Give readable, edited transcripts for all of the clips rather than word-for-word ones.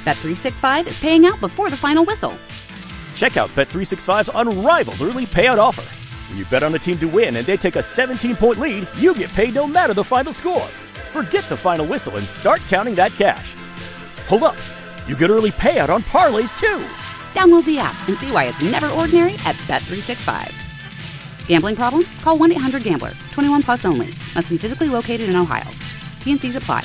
Bet365 is paying out before the final whistle. Check out Bet365's unrivaled early payout offer. When you bet on a team to win and they take a 17-point lead, you get paid no matter the final score. Forget the final whistle and start counting that cash. Hold up. You get early payout on parlays, too. Download the app and see why it's never ordinary at Bet365. Gambling problem? Call 1-800-GAMBLER. 21 plus only. Must be physically located in Ohio. T&Cs apply.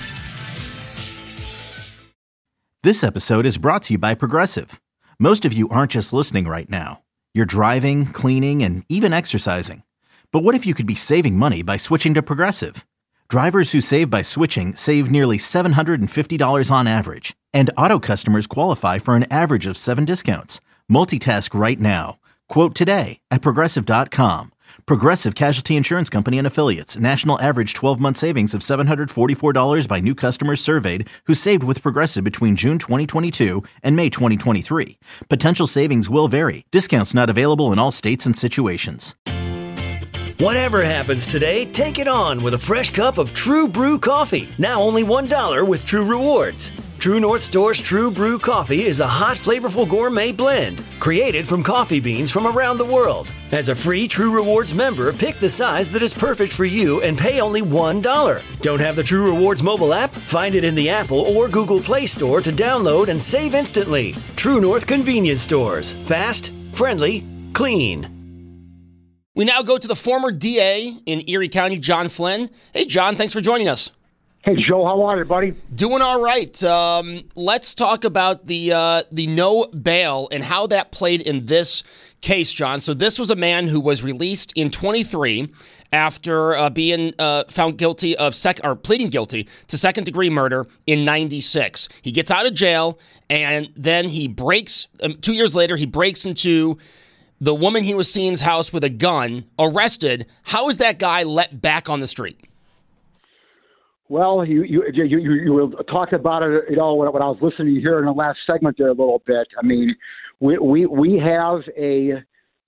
This episode is brought to you by Progressive. Most of you aren't just listening right now. You're driving, cleaning, and even exercising. But what if you could be saving money by switching to Progressive? Drivers who save by switching save nearly $750 on average. And auto customers qualify for an average of 7 discounts. Multitask right now. Quote today at Progressive.com. Progressive Casualty Insurance Company and Affiliates. National average 12-month savings of $744 by new customers surveyed who saved with Progressive between June 2022 and May 2023. Potential savings will vary. Discounts not available in all states and situations. Whatever happens today, take it on with a fresh cup of True Brew coffee. Now only $1 with True Rewards. True North Store's True Brew coffee is a hot, flavorful gourmet blend created from coffee beans from around the world. As a free True Rewards member, pick the size that is perfect for you and pay only $1. Don't have the True Rewards mobile app? Find it in the Apple or Google Play Store to download and save instantly. True North Convenience Stores. Fast, friendly, clean. We now go to the former DA in Erie County, John Flynn. Hey, John, thanks for joining us. Hey, Joe, how are you, buddy? Doing all right. Let's talk about the no bail and how that played in this case, John. So this was a man who was released in 23 after being found guilty of pleading guilty to second-degree murder in 96. He gets out of jail, and then he breaks, 2 years later, he breaks into the woman he was seeing's house with a gun, arrested. How is that guy let back on the street? Well, you were talking about it, when I was listening to you here in the last segment there a little bit. I mean, we have a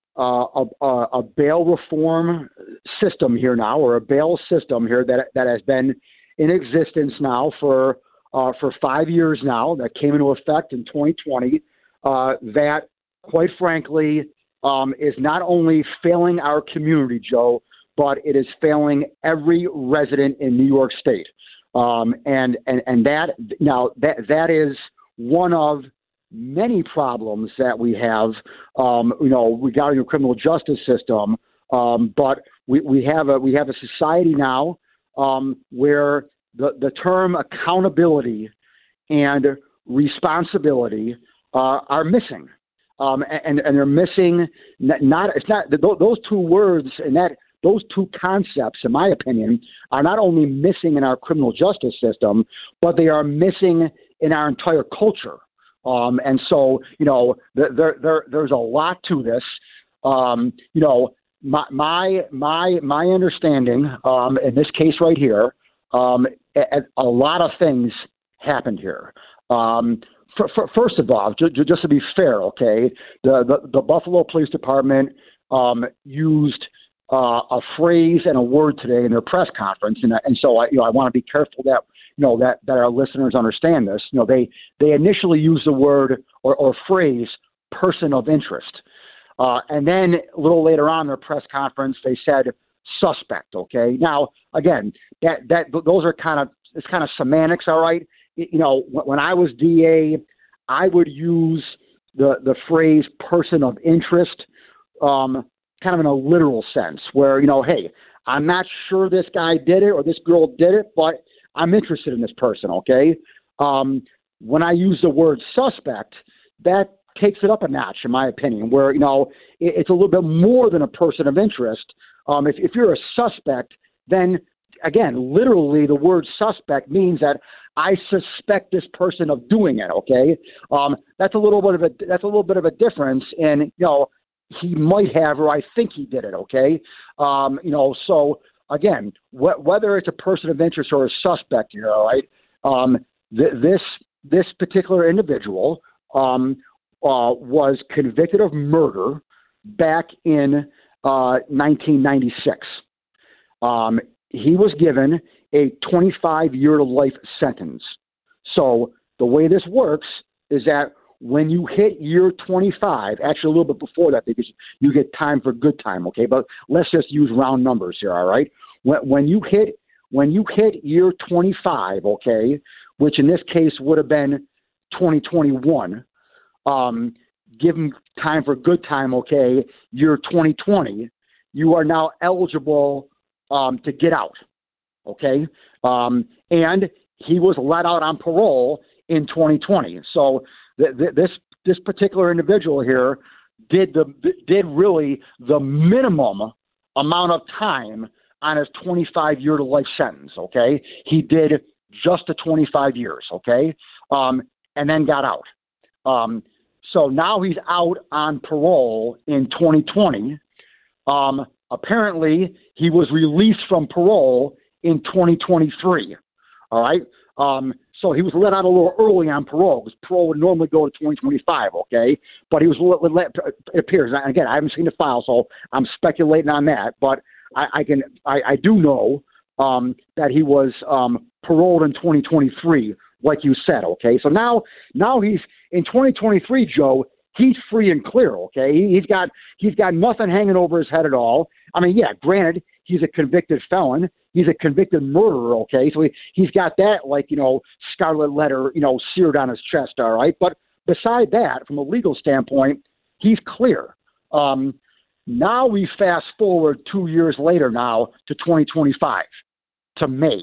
bail reform system here now, or a bail system here that has been in existence now for 5 years now. That came into effect in 2020. That, quite frankly, is not only failing our community, Joe, but it is failing every resident in New York State. And that is one of many problems that we have, regarding the criminal justice system. But we have a society now where the term accountability and responsibility are missing. And they're missing those two words and those two concepts, in my opinion, are not only missing in our criminal justice system, but they are missing in our entire culture. And so, there's a lot to this. My understanding, in this case right here, a lot of things happened here. First of all, just to be fair, okay, the Buffalo Police Department used a phrase and a word today in their press conference, and so I want to be careful that that our listeners understand this. They initially used the word or phrase "person of interest," and then a little later on in their press conference they said "suspect." Okay, now again, those are kind of semantics, all right. When I was DA, I would use the phrase "person of interest," kind of in a literal sense, where hey, I'm not sure this guy did it or this girl did it, but I'm interested in this person. Okay, when I use the word "suspect," that takes it up a notch, in my opinion, where it's a little bit more than a person of interest. If you're a suspect, then again, literally, the word "suspect" means that I suspect this person of doing it. Okay, that's a little bit of a difference in he might have, or I think he did it. Okay, so again, whether it's a person of interest or a suspect here, all right, this particular individual was convicted of murder back in 1996. He was given a 25-year life sentence. So the way this works is that when you hit year 25, actually a little bit before that because you get time for good time, okay? But let's just use round numbers here, all right? When you hit year 25, okay, which in this case would have been 2021, give them time for good time, okay, year 2020, you are now eligible to get out, okay? And he was let out on parole in 2020. So this particular individual here did really the minimum amount of time on his 25-year to life sentence, okay? He did just the 25 years, okay? And then got out. So now he's out on parole in 2020. Apparently, he was released from parole in 2023, all right? So he was let out a little early on parole because parole would normally go to 2025, okay? But he was let, it appears, and again, I haven't seen the file, so I'm speculating on that, but I do know that he was paroled in 2023, like you said, okay? So now he's in 2023, Joe. He's free and clear, okay? He's got nothing hanging over his head at all. I mean, yeah, granted, he's a convicted felon. He's a convicted murderer, okay? So he's got that, like, scarlet letter, seared on his chest, all right? But beside that, from a legal standpoint, he's clear. Now we fast forward 2 years later now to 2025, to May,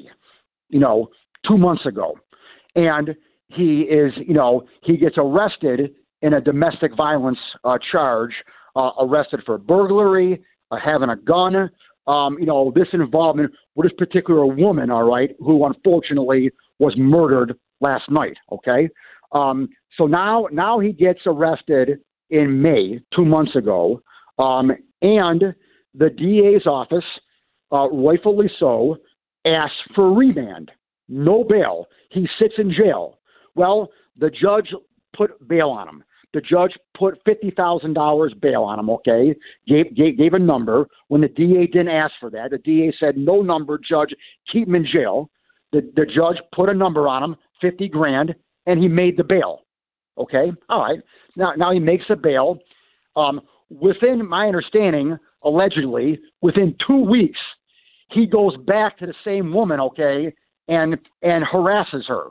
2 months ago. And he is, he gets arrested in a domestic violence charge, arrested for burglary, having a gun, this involvement with this particular woman, all right, who unfortunately was murdered last night, okay? So now he gets arrested in May, 2 months ago, and the DA's office, rightfully so, asks for remand, no bail. He sits in jail. Well, the judge put bail on him. The judge put $50,000 bail on him, okay? Gave a number. When the DA didn't ask for that, the DA said, no number, judge, keep him in jail. The judge put a number on him, $50,000, and he made the bail, okay? All right. Now he makes the bail. Within my understanding, allegedly, within 2 weeks, he goes back to the same woman, okay, and harasses her.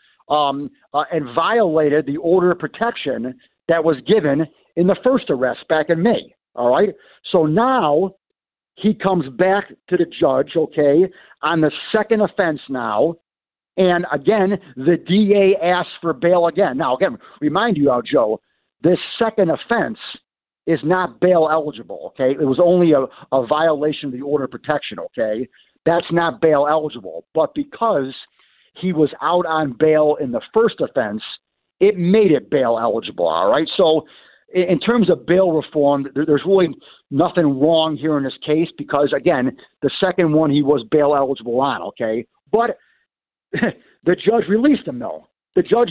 And violated the order of protection that was given in the first arrest back in May, all right? So now he comes back to the judge, okay, on the second offense now, and again, the DA asks for bail again. Now, again, remind you, Joe, this second offense is not bail eligible, okay? It was only a violation of the order of protection, okay? That's not bail eligible, but because he was out on bail in the first offense, it made it bail eligible, all right? So in terms of bail reform, there's really nothing wrong here in this case because, again, the second one he was bail eligible on, okay? But the judge released him, though. The judge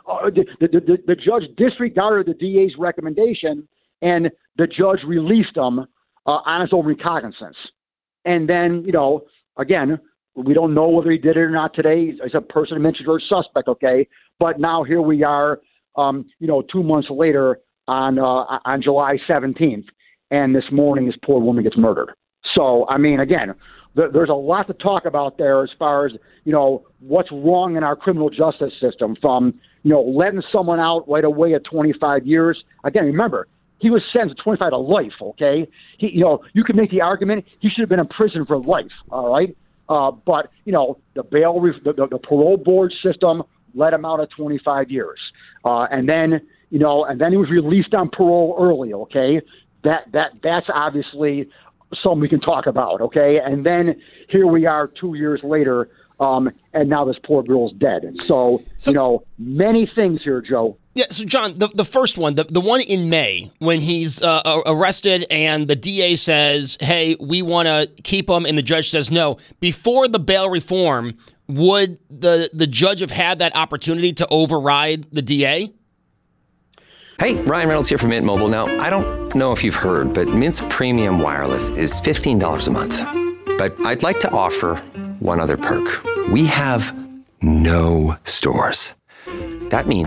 disregarded the DA's recommendation, and the judge released him on his own recognizance. And then, again, we don't know whether he did it or not today. As a person mentioned or suspect, okay? But now here we are, 2 months later on July 17th, and this morning this poor woman gets murdered. So, I mean, again, there's a lot to talk about there as far as, what's wrong in our criminal justice system from, letting someone out right away at 25 years. Again, remember, he was sentenced to 25 to life, okay? You could make the argument he should have been in prison for life, all right? But, the bail, the parole board system let him out at 25 years. And then he was released on parole early, okay? That's obviously something we can talk about, okay? And then here we are 2 years later, and now this poor girl's dead. So many things here, Joe. Yeah, so John, the first one, the one in May, when he's arrested and the DA says, hey, we want to keep him, and the judge says no. Before the bail reform, would the judge have had that opportunity to override the DA? Hey, Ryan Reynolds here from Mint Mobile. Now, I don't know if you've heard, but Mint's premium wireless is $15 a month. But I'd like to offer one other perk. We have no stores. That means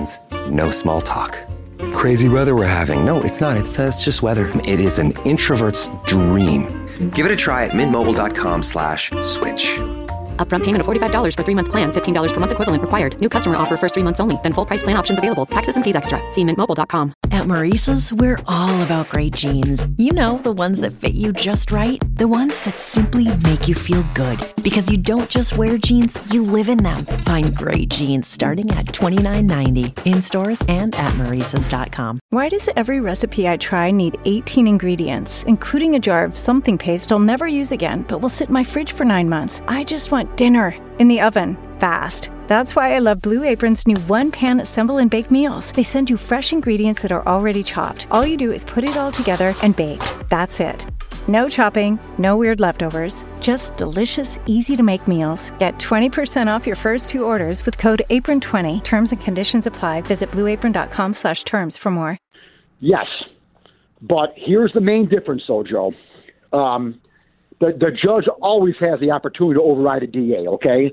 no small talk. Crazy weather we're having. No, it's not. It's just weather. It is an introvert's dream. Give it a try at mintmobile.com/switch. Upfront payment of $45 for 3-month plan. $15 per month equivalent required. New customer offer first 3 months only. Then full price plan options available. Taxes and fees extra. See mintmobile.com. At Maurice's, we're all about great jeans. You know, the ones that fit you just right. The ones that simply make you feel good. Because you don't just wear jeans, you live in them. Find great jeans starting at $29.90 in stores and at Maurice's.com. Why does every recipe I try need 18 ingredients, including a jar of something paste I'll never use again, but will sit in my fridge for 9 months? I just want dinner in the oven, fast. That's why I love Blue Apron's new one-pan assemble and bake meals. They send you fresh ingredients that are already chopped. All you do is put it all together and bake. That's it. No chopping, no weird leftovers, just delicious, easy-to-make meals. Get 20% off your first 2 orders with code APRON20. Terms and conditions apply. Visit blueapron.com/terms for more. Yes, but here's the main difference, though, Joe. The judge always has the opportunity to override a DA. Okay,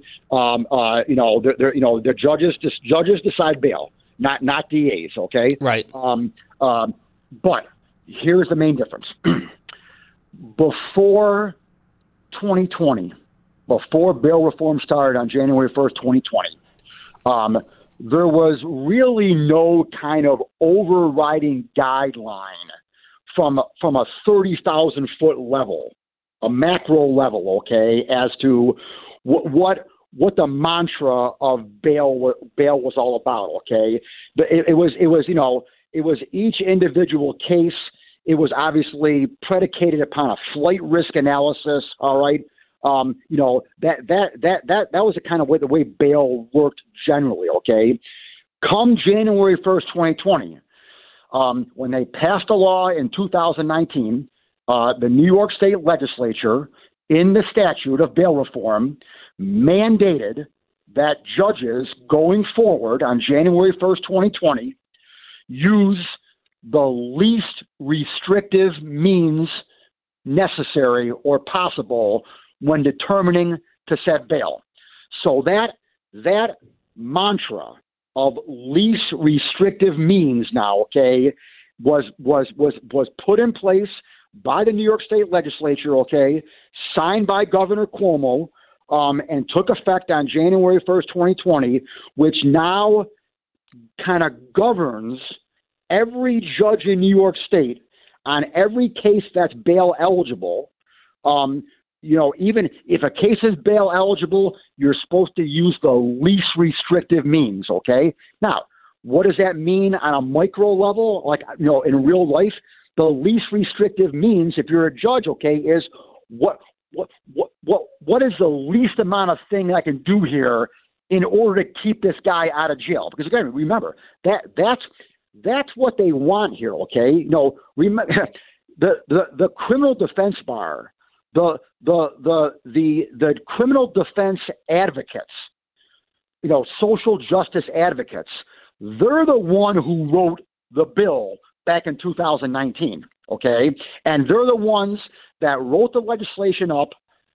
the judges decide bail, not DAs. Okay, right. But here's the main difference. Before 2020, before bail reform started on January 1st, 2020, there was really no kind of overriding guideline from a 30,000-foot level, a macro level, okay, as to what the mantra of bail was all about, okay. It was each individual case. It was obviously predicated upon a flight risk analysis. All right, that was the kind of way the way bail worked generally. Okay, come January 1st, 2020, when they passed a law in 2019, the New York State Legislature, in the statute of bail reform, mandated that judges going forward on January 1st, 2020, use the least restrictive means necessary or possible when determining to set bail. So that mantra of least restrictive means now, okay, was put in place by the New York State Legislature, okay, signed by Governor Cuomo, and took effect on January 1st, 2020, which now kind of governs every judge in New York State on every case that's bail eligible. Even if a case is bail eligible, you're supposed to use the least restrictive means, okay? Now, what does that mean on a micro level? Like, in real life, the least restrictive means, if you're a judge, okay, is what is the least amount of thing I can do here in order to keep this guy out of jail? Because again, remember that's what they want here, okay? Remember the criminal defense bar, the criminal defense advocates, social justice advocates, they're the one who wrote the bill back in 2019, okay? And they're the ones that wrote the legislation up,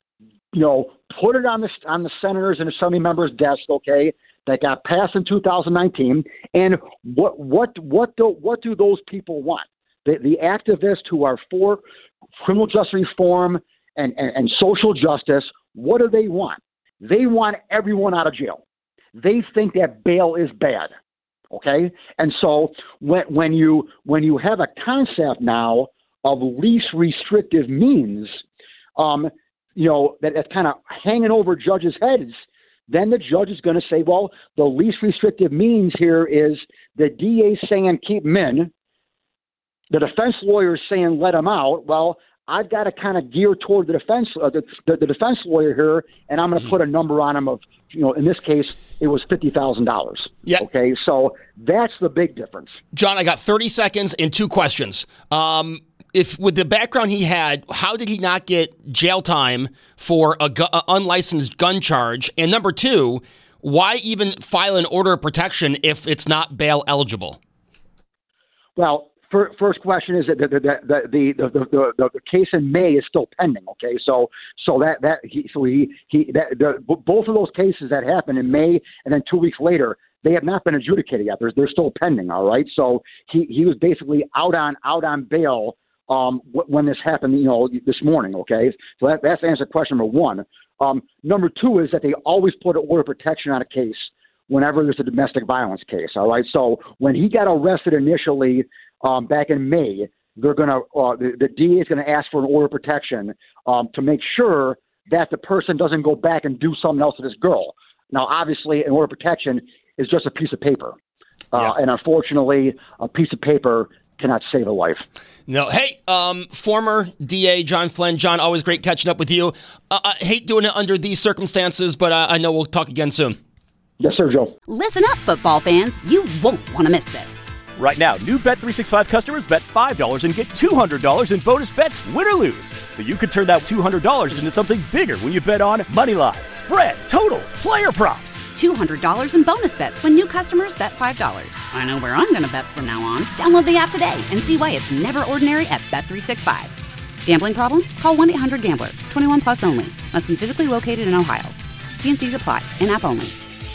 put it on the senators and assembly members' desk, okay? That got passed in 2019, and what do those people want? The activists who are for criminal justice reform and social justice, what do they want? They want everyone out of jail. They think that bail is bad, okay? And so when you have a concept now of least restrictive means, that's kind of hanging over judges' heads, then the judge is going to say, well, the least restrictive means here is the DA saying keep him in, the defense lawyer is saying let him out. Well, I've got to kind of gear toward the defense lawyer here, and I'm going to put a number on him of, in this case, it was $50,000. Yeah. Okay, so that's the big difference. John, I got 30 seconds and 2 questions. If with the background he had, how did he not get jail time for a unlicensed gun charge? And number 2, why even file an order of protection if it's not bail eligible? Well, first question is that the case in May is still pending. Okay, so both of those cases that happened in May and then 2 weeks later, they have not been adjudicated yet. They're still pending. All right. So he was basically out on bail when this happened, this morning. Okay. So that's answer question number one. Number two is that they always put an order of protection on a case whenever there's a domestic violence case. All right. So when he got arrested initially back in May, they're going to the DA is going to ask for an order of protection to make sure that the person doesn't go back and do something else to this girl. Now, obviously, an order of protection is just a piece of paper. And unfortunately, a piece of paper cannot save a life. No. Hey, former DA John Flynn. John, always great catching up with you. I hate doing it under these circumstances, but I know we'll talk again soon. Yes, sir, Joe. Listen up, football fans. You won't want to miss this. Right now, new Bet365 customers bet $5 and get $200 in bonus bets, win or lose. So you could turn that $200 into something bigger when you bet on moneyline, spread, totals, player props. $200 in bonus bets when new customers bet $5. I know where I'm going to bet from now on. Download the app today and see why it's never ordinary at Bet365. Gambling problem? Call 1-800-GAMBLER. 21 plus only. Must be physically located in Ohio. T&Cs apply. In-app only.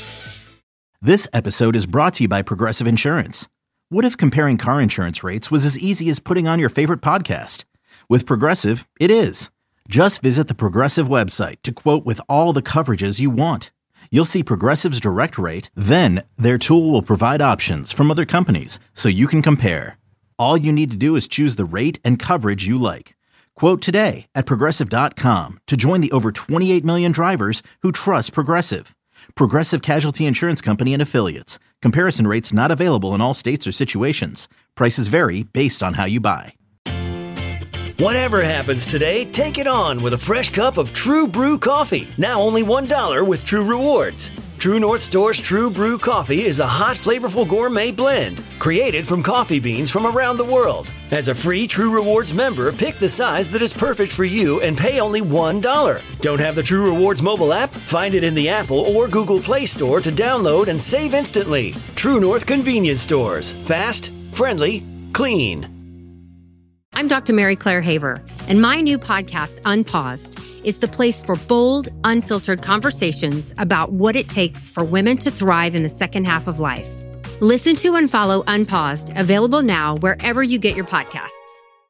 This episode is brought to you by Progressive Insurance. What if comparing car insurance rates was as easy as putting on your favorite podcast? With Progressive, it is. Just visit the Progressive website to quote with all the coverages you want. You'll see Progressive's direct rate, then their tool will provide options from other companies so you can compare. All you need to do is choose the rate and coverage you like. Quote today at Progressive.com to join the over 28 million drivers who trust Progressive. Progressive Casualty Insurance Company and Affiliates. Comparison rates not available in all states or situations. Prices vary based on how you buy. Whatever happens today, take it on with a fresh cup of True Brew coffee. Now only $1 with True Rewards. True North Store's True Brew coffee is a hot, flavorful gourmet blend created from coffee beans from around the world. As a free True Rewards member, pick the size that is perfect for you and pay only $1. Don't have the True Rewards mobile app? Find it in the Apple or Google Play Store to download and save instantly. True North Convenience Stores. Fast, friendly, clean. I'm Dr. Mary Claire Haver, and my new podcast, Unpaused, is the place for bold, unfiltered conversations about what it takes for women to thrive in the second half of life. Listen to and follow Unpaused, available now wherever you get your podcasts.